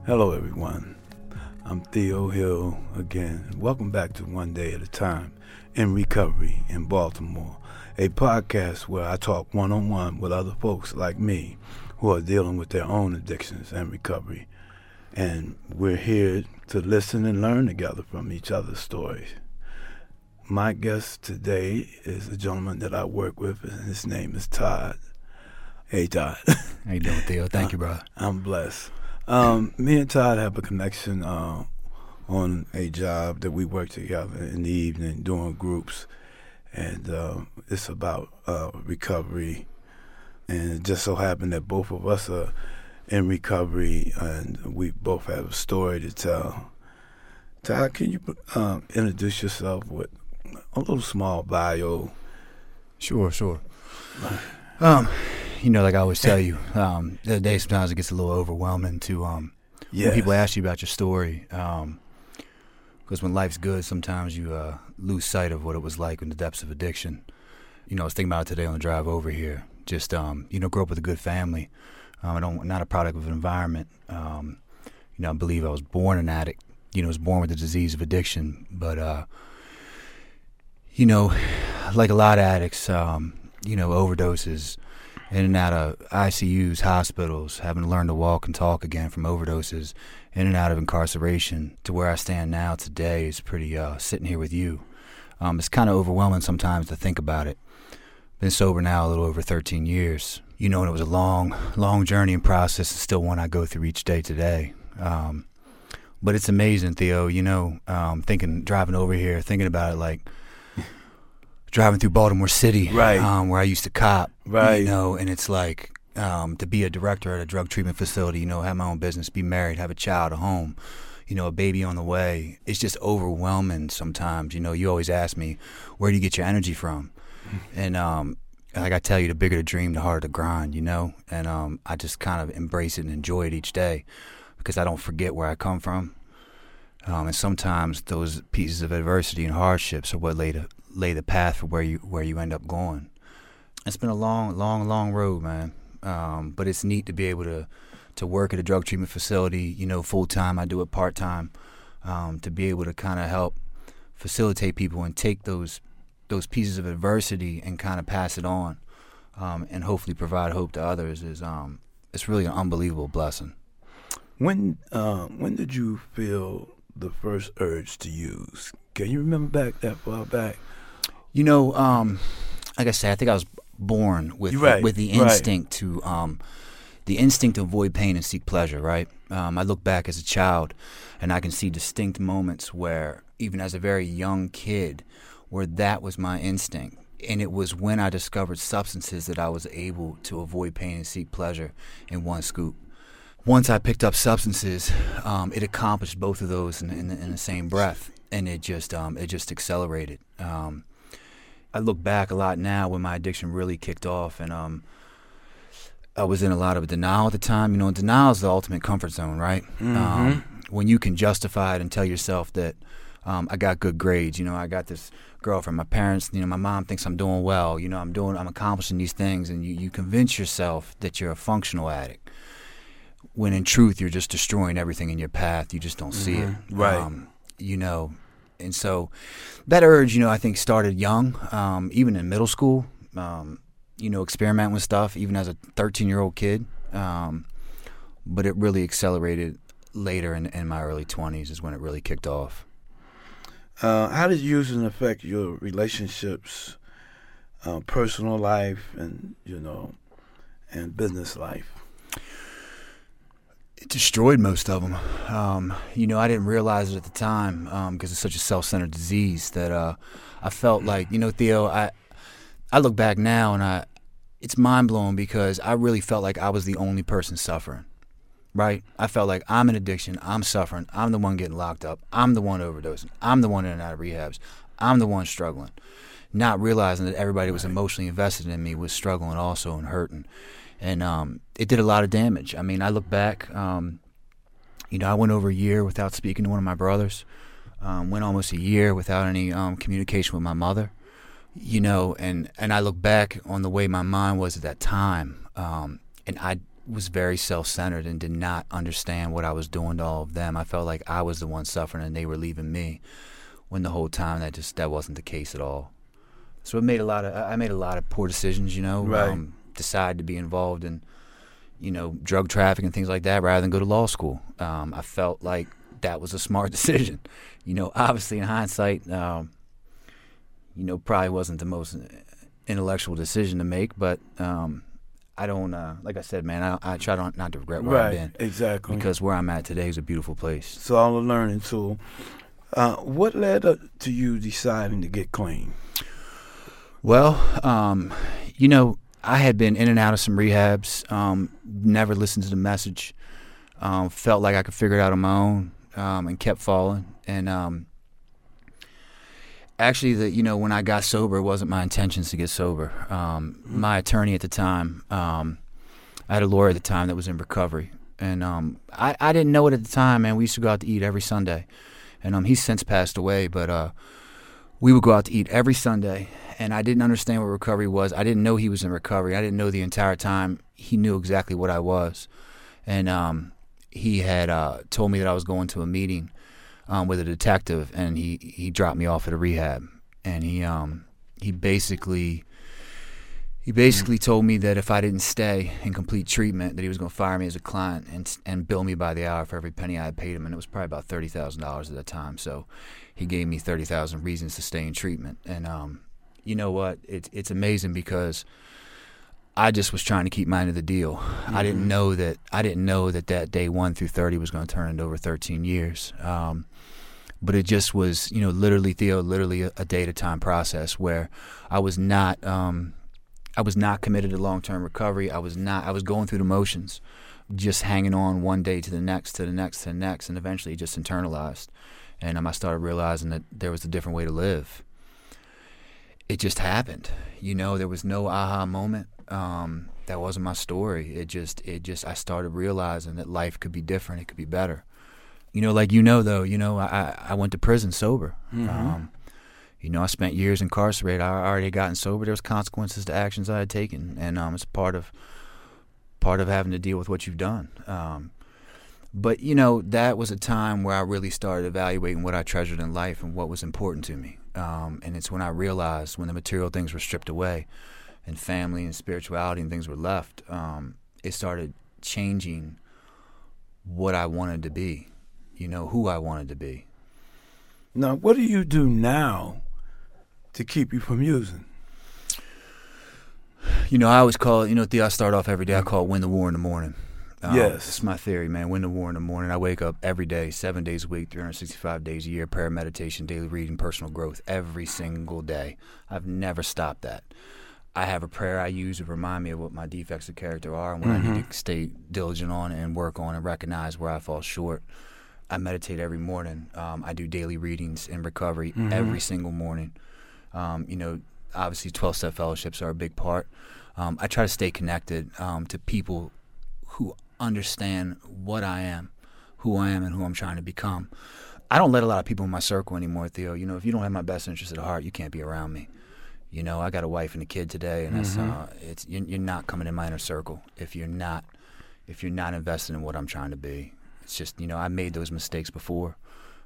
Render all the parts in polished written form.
Hello, everyone. I'm Theo Hill again. Welcome back to One Day at a Time in Recovery in Baltimore, a podcast where I talk one-on-one with other folks like me who are dealing with their own addictions and recovery. And we're here to listen and learn together from each other's stories. My guest today is a gentleman that I work with, and his name is Todd. Hey, Todd. How you doing, Theo? Thank you, brother. I'm blessed. Me and Todd have a connection on a job that we work together in the evening doing groups, and it's about recovery. And it just so happened that both of us are in recovery, and we both have a story to tell. Todd, can you introduce yourself with a little small bio? Sure. Like I always tell you, the other day sometimes it gets a little overwhelming to when people ask you about your story. Because when life's good, sometimes you lose sight of what it was like in the depths of addiction. I was thinking about it today on the drive over here. Just, grew up with a good family. Not a product of an environment. I believe I was born an addict. I was born with the disease of addiction. But, like a lot of addicts, overdoses, in and out of ICUs, hospitals, having to learn to walk and talk again from overdoses, in and out of incarceration, to where I stand now today is pretty, sitting here with you. It's kind of overwhelming sometimes to think about it. Been sober now a little over 13 years. And it was a long journey and process, and still one I go through each day today. But it's amazing, Theo, driving over here, thinking about it like driving through Baltimore City, right, where I used to cop, right, and it's like to be a director at a drug treatment facility, have my own business, be married, have a child, a home, a baby on the way. It's just overwhelming sometimes. You always ask me, where do you get your energy from? And like I tell you, the bigger the dream, the harder the grind, and I just kind of embrace it and enjoy it each day because I don't forget where I come from. And sometimes those pieces of adversity and hardships are what lay the path for where you end up going. It's been a long road, man. But it's neat to be able to work at a drug treatment facility, full time. I do it part time, to be able to kind of help facilitate people and take those pieces of adversity and kind of pass it on, and hopefully provide hope to others. It's really an unbelievable blessing. When did you feel the first urge to use? Can you remember that far back? Like I say, I think I was born with the instinct to avoid pain and seek pleasure, right? I look back as a child and I can see distinct moments where, even as a very young kid, where that was my instinct. And it was when I discovered substances that I was able to avoid pain and seek pleasure in one scoop. Once I picked up substances, it accomplished both of those in the same breath, and it just accelerated. I look back a lot now when my addiction really kicked off, and I was in a lot of denial at the time. Denial is the ultimate comfort zone, right? Mm-hmm. When you can justify it and tell yourself that I got good grades, I got this girlfriend, my parents, my mom thinks I'm doing well, I'm accomplishing these things, and you convince yourself that you're a functional addict, when in truth you're just destroying everything in your path. You just don't see it, right? And so that urge, I think started young, even in middle school, experimenting with stuff, even as a 13-year-old kid. But it really accelerated later in my early 20s is when it really kicked off. How did using affect your relationships, personal life, and and business life? It destroyed most of them. I didn't realize it at the time because it's such a self-centered disease that I felt like, Theo, I look back now and it's mind-blowing because I really felt like I was the only person suffering, right? I felt like I'm in addiction, I'm suffering, I'm the one getting locked up, I'm the one overdosing, I'm the one in and out of rehabs, I'm the one struggling, not realizing that everybody that was emotionally invested in me was struggling also and hurting. And it did a lot of damage. I mean, I look back, I went over a year without speaking to one of my brothers, went almost a year without any communication with my mother, and I look back on the way my mind was at that time, and was very self-centered and did not understand what I was doing to all of them. I felt like I was the one suffering and they were leaving me, when the whole time that wasn't the case at all. So I made a lot of poor decisions, Right. Decided to be involved in, drug trafficking and things like that rather than go to law school. I felt like that was a smart decision. Obviously in hindsight, probably wasn't the most intellectual decision to make, but I don't, like I said, man, I try not to regret where I've been. Exactly. Because where I'm at today is a beautiful place. It's all a learning tool. What led up to you deciding to get clean? Well, I had been in and out of some rehabs, never listened to the message, felt like I could figure it out on my own, and kept falling. And actually, when I got sober, it wasn't my intentions to get sober. My attorney at the time, I had a lawyer at the time that was in recovery. And I didn't know it at the time, man. We used to go out to eat every Sunday. And he's since passed away, but we would go out to eat every Sunday. And I didn't understand what recovery was. I didn't know he was in recovery. I didn't know the entire time he knew exactly what I was. And he had told me that I was going to a meeting with a detective, and he dropped me off at a rehab. And he basically told me that if I didn't stay and complete treatment, that he was going to fire me as a client and bill me by the hour for every penny I had paid him. And it was probably about $30,000 at that time. So he gave me 30,000 reasons to stay in treatment. And you know what? It's amazing because I just was trying to keep my end of the deal. Mm-hmm. I didn't know that day 1 through 30 was going to turn into over 13 years. But it just was, literally, Theo, a day at a time process where I was not committed to long-term recovery. I was going through the motions, just hanging on one day to the next, to the next, to the next, and eventually just internalized. And I started realizing that there was a different way to live. It just happened. There was no aha moment. That wasn't my story. I started realizing that life could be different. It could be better. I went to prison sober. Mm-hmm. I spent years incarcerated. I already gotten sober. There was consequences to actions I had taken, and it's part of having to deal with what you've done. But that was a time where I really started evaluating what I treasured in life and what was important to me. And it's when I realized, when the material things were stripped away, and family and spirituality and things were left, it started changing what I wanted to be. Who I wanted to be. Now, what do you do now to keep you from using? I always call it, Theo, I start off every day, I call it win the war in the morning. Yes. It's my theory, man. Win the war in the morning. I wake up every day, 7 days a week, 365 days a year, prayer, meditation, daily reading, personal growth, every single day. I've never stopped that. I have a prayer I use to remind me of what my defects of character are and what I need to stay diligent on and work on and recognize where I fall short. I meditate every morning. I do daily readings in recovery every single morning. Obviously 12-step fellowships are a big part. I try to stay connected to people who understand what I am, who I am, and who I'm trying to become. I don't let a lot of people in my circle anymore, Theo. If you don't have my best interest at heart, you can't be around me. I got a wife and a kid today, and that's you're not coming in my inner circle if you're not invested in what I'm trying to be. It's just, I made those mistakes before,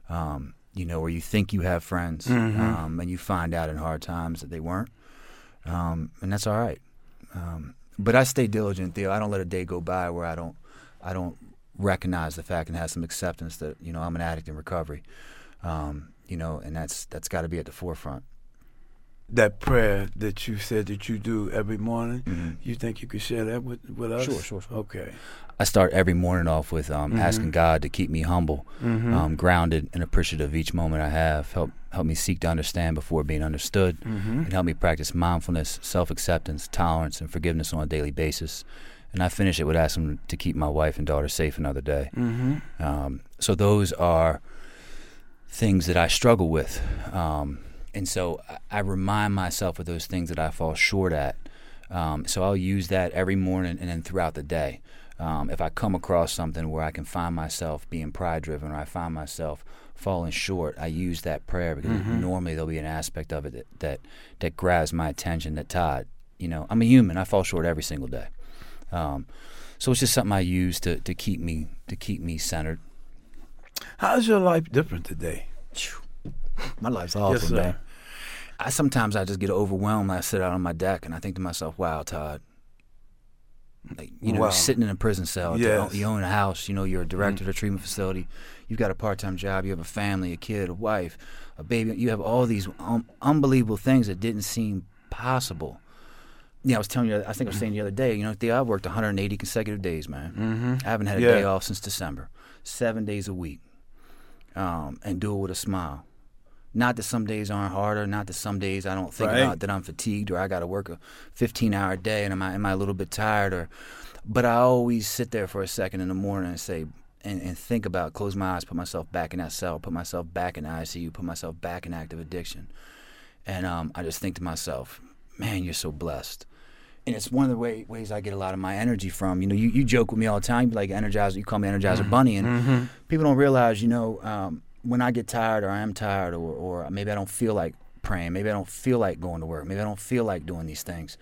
where you think you have friends, and you find out in hard times that they weren't, and that's all right. But I stay diligent, Theo. I don't let a day go by where I don't recognize the fact and have some acceptance that, I'm an addict in recovery, and that's got to be at the forefront. That prayer that you said that you do every morning, you think you could share that with us? Sure. Okay. I start every morning off with asking God to keep me humble, grounded, and appreciative of each moment I have. Help me seek to understand before being understood, and help me practice mindfulness, self-acceptance, tolerance, and forgiveness on a daily basis. And I finish it with asking to keep my wife and daughter safe another day. So those are things that I struggle with. And so I remind myself of those things that I fall short at. So I'll use that every morning and then throughout the day. If I come across something where I can find myself being pride-driven or I find myself falling short, I use that prayer because normally there'll be an aspect of it that grabs my attention, that Todd, I'm a human. I fall short every single day. So it's just something I use to keep me centered. How's your life different today? My life's awesome, Yes, sir. man. Sometimes I just get overwhelmed. I sit out on my deck and I think to myself, wow, Todd. Like, Wow. you're sitting in a prison cell. Yes. You own a house. You're a director of a treatment facility. You've got a part-time job. You have a family, a kid, a wife, a baby. You have all these unbelievable things that didn't seem possible. Yeah, I was telling you, I think I was saying the other day, Theo, I've worked 180 consecutive days, man. I haven't had a day off since December. 7 days a week. And do it with a smile. Not that some days aren't harder, not that some days I don't think about that I'm fatigued or I got to work a 15-hour day and am I a little bit tired, but I always sit there for a second in the morning and say, and think about, close my eyes, put myself back in that cell, put myself back in the ICU, put myself back in active addiction. And I just think to myself, man, you're so blessed. And it's one of the ways I get a lot of my energy from. You joke with me all the time, like Energizer, you call me Energizer Bunny, and people don't realize, when I get tired or I am tired or maybe I don't feel like praying, maybe I don't feel like going to work, maybe I don't feel like doing these things.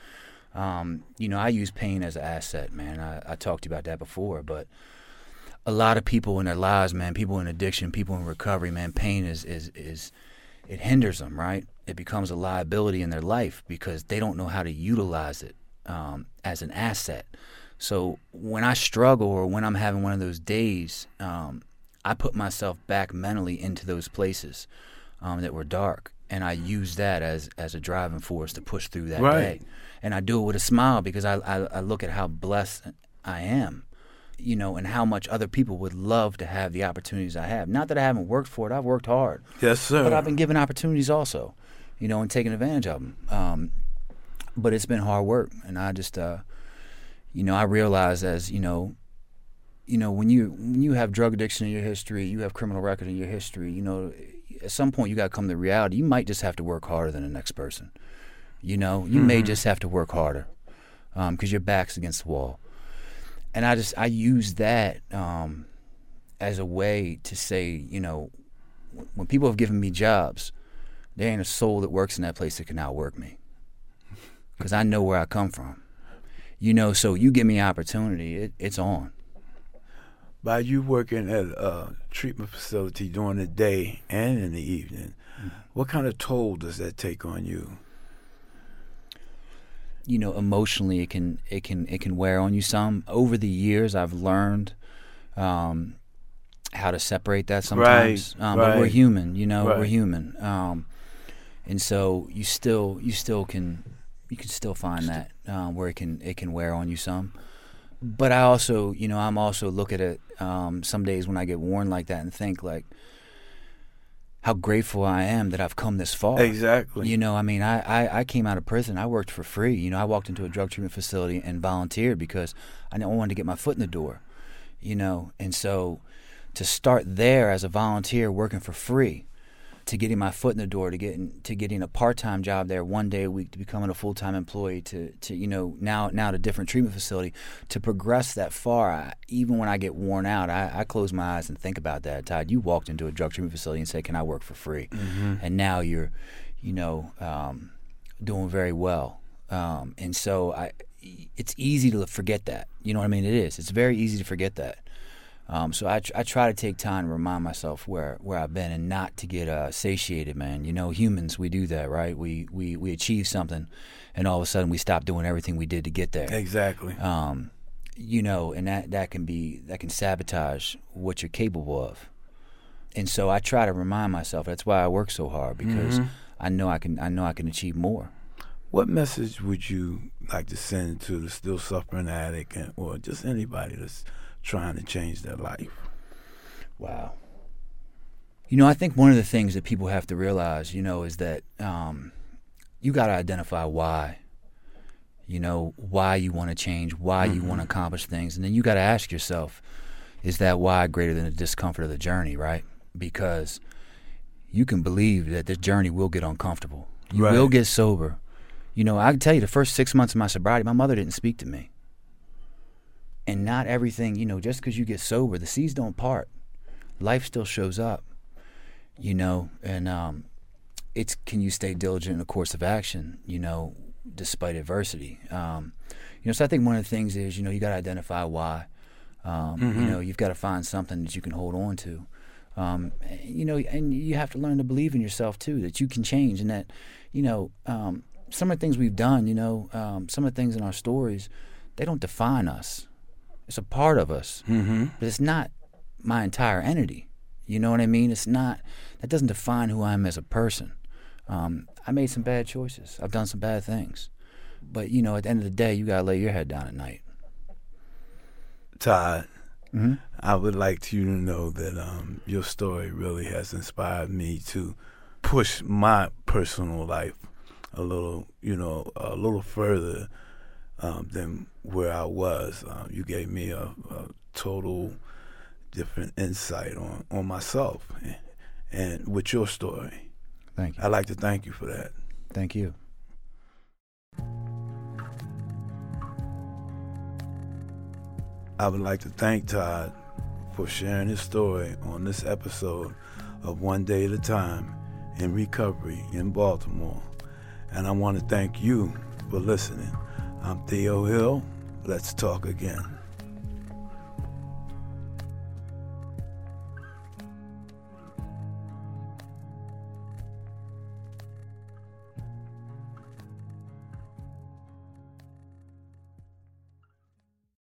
I use pain as an asset, man. I talked to you about that before, but a lot of people in their lives, man, people in addiction, people in recovery, man, pain is it hinders them, right? It becomes a liability in their life because they don't know how to utilize it as an asset. So when I struggle or when I'm having one of those days, I put myself back mentally into those places that were dark, and I use that as a driving force to push through that day. And I do it with a smile because I look at how blessed I am, and how much other people would love to have the opportunities I have. Not that I haven't worked for it. I've worked hard. Yes, sir. But I've been given opportunities also, and taking advantage of them. But it's been hard work, and I just, I realize as, when you have drug addiction in your history, you have criminal record in your history, at some point you got to come to reality. You might just have to work harder than the next person. You may just have to work harder because your back's against the wall. And I use that as a way to say, when people have given me jobs, there ain't a soul that works in that place that can outwork me because I know where I come from. So you give me opportunity, it's on. By you working at a treatment facility during the day and in the evening, what kind of toll does that take on you? Emotionally, it can wear on you some. Over the years, I've learned how to separate that sometimes. But we're human, we're human, and so you can still find that where it can wear on you some. But I also, I'm also look at it some days when I get worn like that and think like how grateful I am that I've come this far. Exactly. I came out of prison. I worked for free. I walked into a drug treatment facility and volunteered because I wanted to get my foot in the door, And so to start there as a volunteer working for free, to getting my foot in the door, to getting a part-time job there 1 day a week, to becoming a full-time employee, to now to different treatment facility, to progress that far. Even when I get worn out, I close my eyes and think about that. Todd, you walked into a drug treatment facility and said, "Can I work for free?" And now you're, doing very well. And so it's easy to forget that. You know what I mean? It is. It's very easy to forget that. So I try to take time to remind myself where I've been and not to get satiated, man. Humans, we do that, right? We achieve something, and all of a sudden we stop doing everything we did to get there. Exactly. And that can sabotage what you're capable of. And so I try to remind myself. That's why I work so hard because I know I can achieve more. What message would you like to send to the still suffering addict or just anybody that's trying to change their life? Wow. I think one of the things that people have to realize, is that you got to identify why. Why you want to change, why you want to accomplish things. And then you got to ask yourself, is that why greater than the discomfort of the journey, right? Because you can believe that this journey will get uncomfortable. You will get sober. I can tell you the first 6 months of my sobriety, my mother didn't speak to me. And not everything, just because you get sober, the seas don't part. Life still shows up, and it's can you stay diligent in the course of action, despite adversity. So I think one of the things is, you got to identify why. You've got to find something that you can hold on to. And you have to learn to believe in yourself too, that you can change, and that, some of the things we've done, some of the things in our stories, they don't define us. It's a part of us, but it's not my entire entity. You know what I mean? That doesn't define who I am as a person. I made some bad choices. I've done some bad things. But, at the end of the day, you got to lay your head down at night. Todd, I would like you to know that your story really has inspired me to push my personal life a little further than where I was. You gave me a total different insight on myself and with your story. Thank you. I'd like to thank you for that. Thank you. I would like to thank Todd for sharing his story on this episode of One Day at a Time in Recovery in Baltimore. And I want to thank you for listening. I'm Theo Hill. Let's talk again.